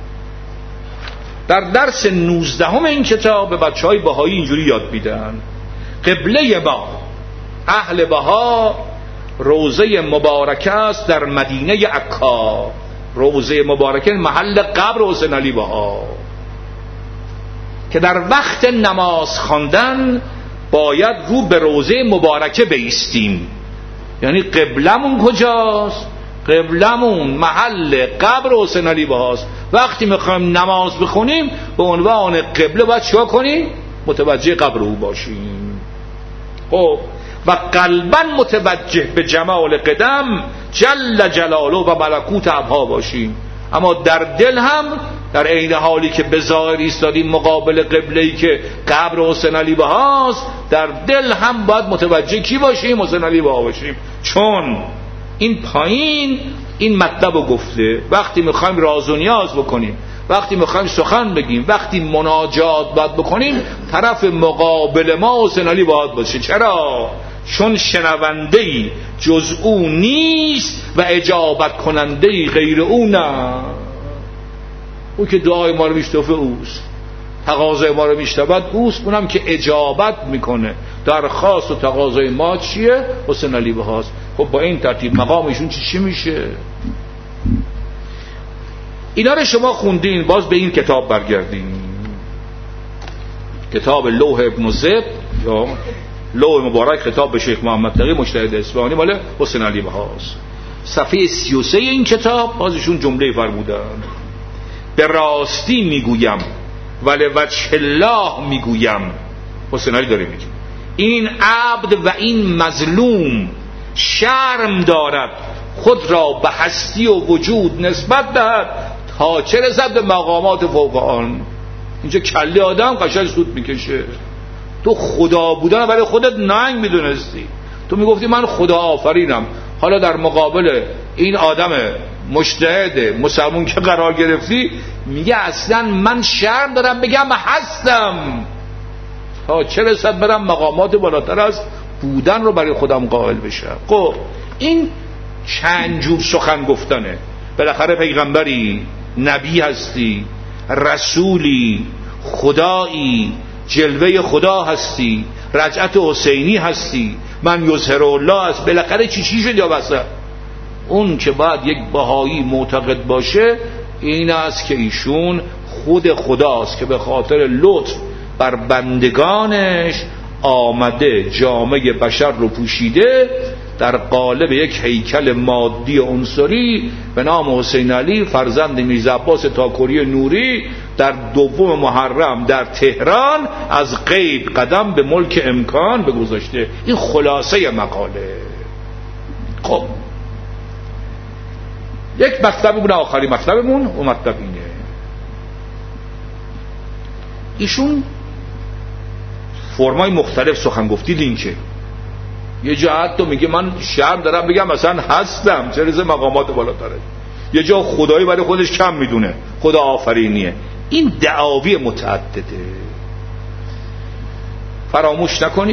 در درس نوزدهم این کتاب به بچه های بهایی اینجوری یاد میدن: قبله ما اهل بها روضه مبارکه است در مدینه عکا. روضه مبارکه محل قبر حسین علی بها که در وقت نماز خواندن باید رو به روضه مبارکه بایستیم. یعنی قبلمون کجاست؟ قبلمون محل قبر حسین علی بهاست. وقتی میخوایم نماز بخونیم به عنوان قبله باید چیکار کنیم؟ متوجه قبر او باشیم. خب و قلبا متوجه به جمال قدم جل جلاله و ملکوت ابها باشیم. اما در دل هم در عین حالی که به ظاهر ایستادیم مقابل قبله‌ای که قبر حسین علی بهاست، در دل هم باید متوجه کی باشیم؟ حسین علی بها باشیم. چون این پایین این مطلب رو گفته. وقتی میخوایم راز و نیاز بکنیم، وقتی میخوایم سخن بگیم، وقتی مناجات باید بکنیم، طرف مقابل ما حسین علی باید باشه. چرا؟ چون شنونده‌ای جز او نیست و اجابت کننده‌ای غیر او نه. او که دعای ما رو میشنوه اوست، تقاضای ما رو میشنود اوست، اونم که اجابت میکنه درخواست و تقاضای ما چیه؟ حسین علی بهاست. خب با این ترتیب مقامشون چی چی میشه؟ اینا رو شما خوندین. باز به این کتاب برگردین، کتاب لوح ابن زب یا لوح مبارک، خطاب به شیخ محمد تقی مجتهد اصفهانی، مال حسین علی بهاست. صفحه سی و سه این کتاب بازشون جمله فرمودن: به راستی میگویم ولی وجه الله میگویم. حسین علی داره میگه این عبد و این مظلوم شرم دارد خود را به هستی و وجود نسبت دهد تا چه رسد به مقامات فوق آن. اینجا کله آدم قشنگ سود میکشه. تو خدا بودن برای خودت ننگ میدونستی، تو میگفتی من خدا آفرینم. حالا در مقابل این آدم مجتهد مسلمون که قرار گرفتی میگه اصلا من شرم دارم بگم هستم تا چه رسد برم مقامات بالاتر از بودن رو برای خودم قائل بشم. خب این چند جور سخن گفتنه. بالاخره پیغمبری، نبی هستی، رسولی، خدایی، جلوه خدا هستی، رجعت حسینی هستی، من یظهر الله است. بالاخره چی چی شد یا بسه؟ اون که باید یک بهایی معتقد باشه این است که ایشون خود خداست که به خاطر لطف بر بندگانش آمده جامعه بشر رو پوشیده در قالب یک هیکل مادی عنصری به نام حسین علی فرزند میرزا عباس تاکوری نوری در دوم محرم در تهران از غیب قدم به ملک امکان بگذاشته. این خلاصه مقاله. خب یک مطلب بونه، آخری مطلبمون و مطلب اینه: ایشون فرمای مختلف سخن گفتی لینکه. یه جا حتی میگه من شرم دارم بگم مثلا هستم، چه رسه مقامات بالاتره. یه جا خدایی برای خودش کم میدونه، خدا آفرینیه. این دعاوی متعدده. فراموش نکنی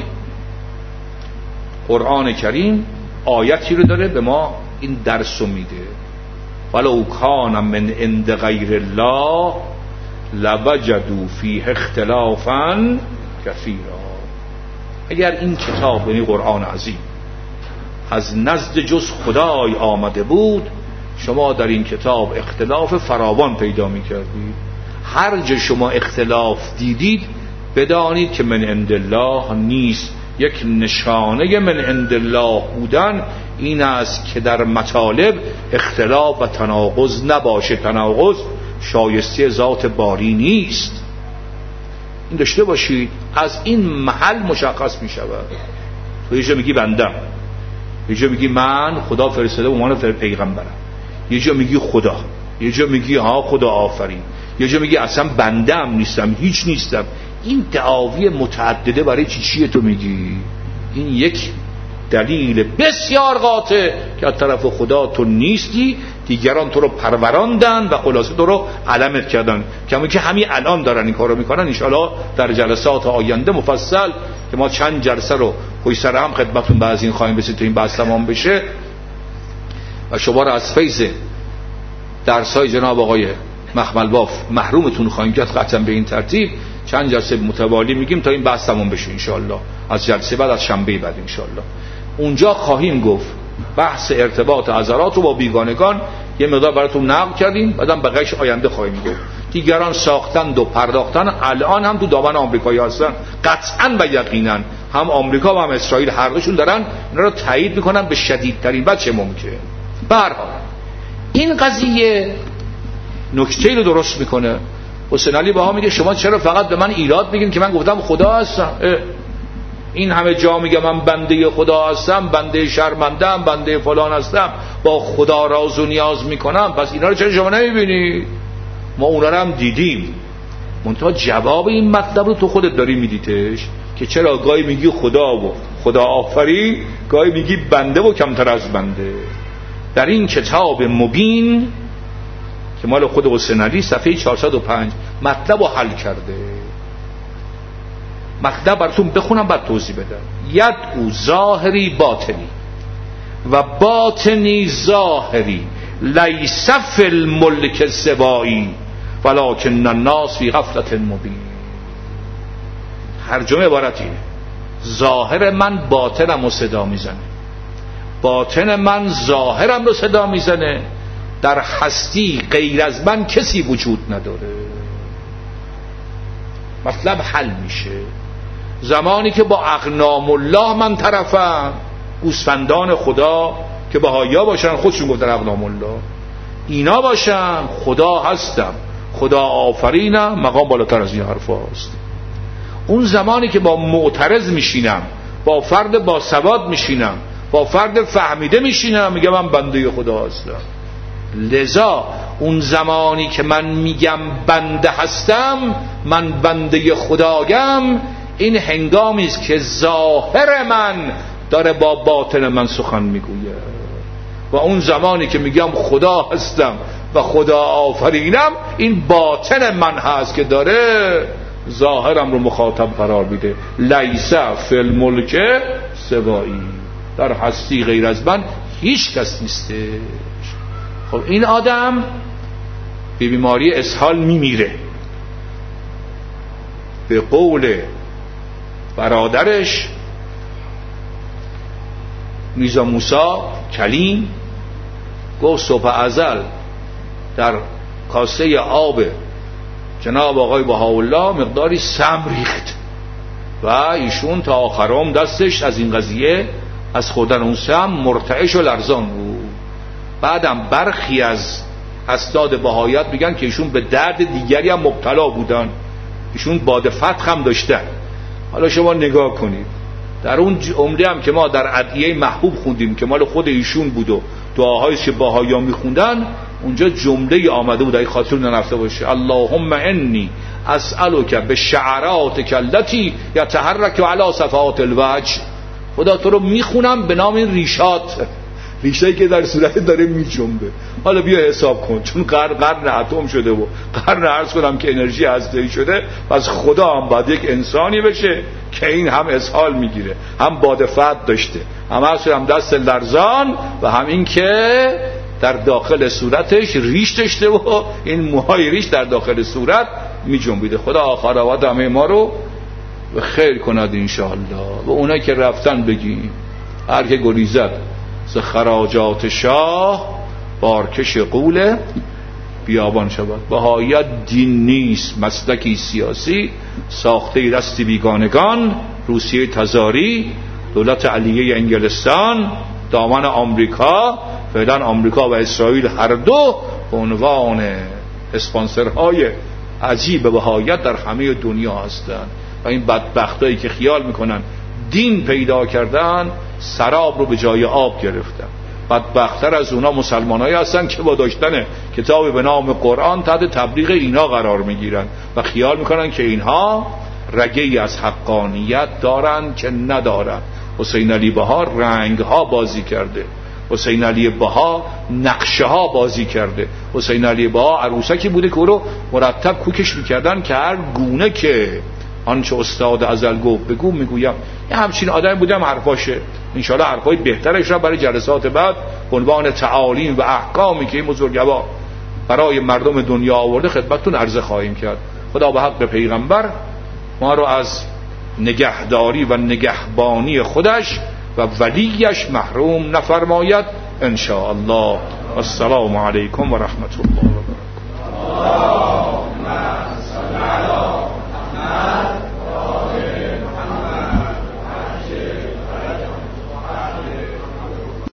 قرآن کریم آیتی رو داره به ما این درس رو میده: ولو کان من عند غیر الله لوجدوا فیه اختلافا کثیرا. اگر این کتاب، یعنی قرآن عظیم، از نزد جز خدای آمده بود شما در این کتاب اختلاف فراوان پیدا می‌کردید. هر جا شما اختلاف دیدید بدانید که من عند الله نیست. یک نشانه من عند الله بودن این است که در مطالب اختلاف و تناقض نباشه. تناقض شایسته ذات باری نیست. این داشته باشید. از این محل مشخص می شود. تو یه جا میگی بندم، یه جا میگی من خدا فرستاده به عنوان پیغمبرم، یه جا میگی خدا، یه جا میگی ها خدا آفرین، یه جا میگی اصلا بندم نیستم، هیچ نیستم. این دعاوی متعدده برای چی چیه تو میگی؟ این یک دلیل بسیار قاطع که از طرف خدا تو نیستی، دیگران تو رو پروراندن و خلاصه تو رو علمت کردن، کمی که همین الان دارن این کارو میکنن. انشالله در جلسات آینده مفصل که ما چند جلسه رو پشت سر هم خدمتتون بعض این خواهیم رسید تا این بحث تمام بشه و شما رو از فیض درس‌های جناب آقای مخمل باف محرومتون خواهیم کرد. قطعا به این ترتیب چند جلسه متوالی میگیم تا این بحث تمام بشه انشالله. از جلسه بعد، از شنبه بعد انشالله اونجا خواهیم گفت بحث ارتباط عذرات رو با بیگانگان یه مقدار براتون نقل کردیم، بعدم بقیه‌اش آینده خواهیم گفت. دیگران ساختند و پرداختن، الان هم تو دامن آمریکایی هستن قطعا و یقینا. هم آمریکا و هم اسرائیل هر دوشون دارن اینا رو تایید میکنن به شدیدترین وجه ممکن. به هر حال این قضیه نکته رو درست میکنه. حسین علی بها میگه شما چرا فقط به من ایراد میگین که من گفتم خدا هستم؟ این همه جا میگه من بنده خدا هستم، بنده شرمندم، بنده فلان هستم، با خدا راز و نیاز میکنم، پس اینا رو چرا شما نمیبینی؟ ما اونا رو هم دیدیم. منتها جواب این مطلب رو تو خودت داری میدیتش که چرا گاهی میگی خدا و خدا آفرین، گاهی میگی بنده و کمتر از بنده. در این کتاب مبین که مال خود حسین علی صفحه چهارصد و پنج مطلب رو حل کرده. مطلب براتون بخونم بعد توضیح بدم. ید او ظاهری باطنی و باطنی ظاهری لیس فی الملک سوایی ولکن الناس فی غفلة مبین. ترجمه عبارت اینه: ظاهر من باطنم رو صدا میزنه، باطن من ظاهرم رو صدا میزنه. در هستی غیر از من کسی وجود نداره. مطلب حل میشه زمانی که با اقنام الله من طرفم، گوسفندان خدا که بهائی‌ها باشن، خودشون گفتن اقنام الله، اینا باشن خدا هستم، خدا آفرینم، مقام بالاتر از این حرف هست. اون زمانی که با معترض میشینم، با فرد با سواد میشینم، با فرد فهمیده میشینم، میگم من بنده خدا هستم. لذا اون زمانی که من میگم بنده هستم، من بنده خدایم، این هنگامی است که ظاهر من داره با باطن من سخن میگوید. و اون زمانی که میگم خدا هستم و خدا آفرینم، این باطن من هست که داره ظاهرم رو مخاطب قرار میده. لیس فی الملک سوایی، در هستی غیر از من هیچ کس نیسته. خب این آدم به بیماری اسهال میمیره. به قول برادرش میرزا موسی کلیم گفت صبح ازل در کاسه آب جناب آقای بهاءالله مقداری سم ریخت و ایشون تا آخرام دستش از این قضیه، از خوردن اون سم، مرتعش و لرزان بود. بعدم برخی از اسناد بهاییت میگن که ایشون به درد دیگری هم مبتلا بودن، ایشون باد فتح هم داشتن. حالا شما نگاه کنید در اون جمله هم که ما در ادعیه محبوب خوندیم که مال خود ایشون بود و دعاهایی که بهائی‌ها میخوندن، اونجا جمله آمده بود اگه خاطرتون نرفته باشه: اللهم انی اسألک بشعراتک التی یتحرک علی صفحات الوجه. خدا تو رو میخونم به نام این ریشات، ریشه‌ای که در صورت داره میجنبه. حالا بیا حساب کن، چون قرن قرن اتم شده و قرن عرض کنم که انرژی هسته‌ای شده، پس خدا هم باید یک انسانی بشه که این هم اسهال میگیره، هم باد فتح داشته، هم اصلا هم دست لرزان و هم این که در داخل صورتش ریش داشته و این موهای ریش در داخل صورت میجنبیده. خدا آخر آباد همه ما رو به خیر کند انشاءالله. و اونایی که رفتن بگیم هر که گریزد ز خراجات شاه بارکش قول بیابان شود. بهائیت دین نیست، مسلکی سیاسی ساخته دست بیگانگان، روسیه تزاری، دولت علیه انگلستان، دامن آمریکا. فعلا آمریکا و اسرائیل هر دو به عنوان اسپانسرهای عجیب به غایت در همه دنیا هستند و این بدبختایی که خیال میکنن دین پیدا کردن سراب رو به جای آب گرفتن. بدبختر از اونا مسلمانایی هستن که با داشتن کتابی به نام قرآن تحت تبلیغ اینا قرار میگیرن و خیال میکنن که اینها رگه‌ای از حقانیت دارن که ندارن. حسین علی بها رنگ ها بازی کرده، حسین علی بها نقشه ها بازی کرده. حسین علی بها عروسکی بوده که او رو مرتب کوکش میکردن که هر گونه که آنچه استاد ازل گفت بگو میگویم. یه همچین آدم بودم حرفاشه. انشاءالله حرفای بهترش را برای جلسات بعد به عنوان تعالیم و احکامی که این بزرگوار برای مردم دنیا آورده خدمتتون عرضه خواهیم کرد. خدا به حق پیغمبر ما رو از نگهداری و نگهبانی خودش و ولیش محروم نفرماید ان شاء الله. السلام علیکم و رحمت الله و برکاته.